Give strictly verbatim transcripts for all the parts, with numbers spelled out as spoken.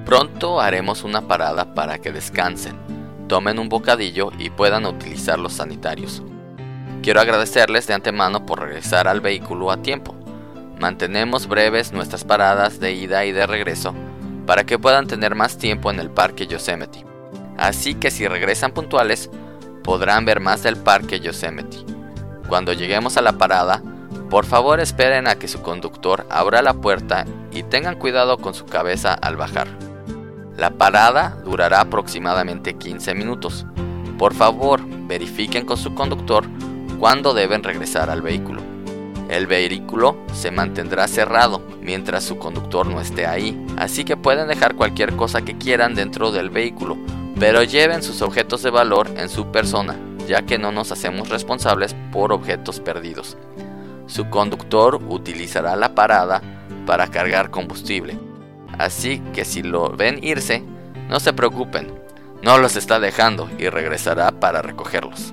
Pronto haremos una parada para que descansen, tomen un bocadillo y puedan utilizar los sanitarios. Quiero agradecerles de antemano por regresar al vehículo a tiempo. Mantenemos breves nuestras paradas de ida y de regreso para que puedan tener más tiempo en el Parque Yosemite. Así que si regresan puntuales, podrán ver más del Parque Yosemite. Cuando lleguemos a la parada, por favor esperen a que su conductor abra la puerta y tengan cuidado con su cabeza al bajar. La parada durará aproximadamente quince minutos. Por favor, verifiquen con su conductor cuándo deben regresar al vehículo. El vehículo se mantendrá cerrado mientras su conductor no esté ahí, así que pueden dejar cualquier cosa que quieran dentro del vehículo, pero lleven sus objetos de valor en su persona, ya que no nos hacemos responsables por objetos perdidos. Su conductor utilizará la parada para cargar combustible, así que si lo ven irse, no se preocupen, no los está dejando y regresará para recogerlos.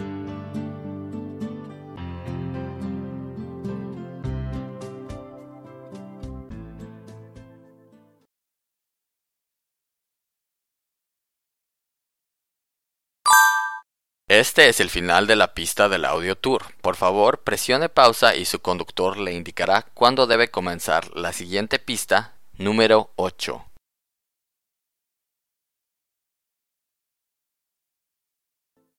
Este es el final de la pista del audio tour. Por favor, presione pausa y su conductor le indicará cuándo debe comenzar la siguiente pista, número ocho.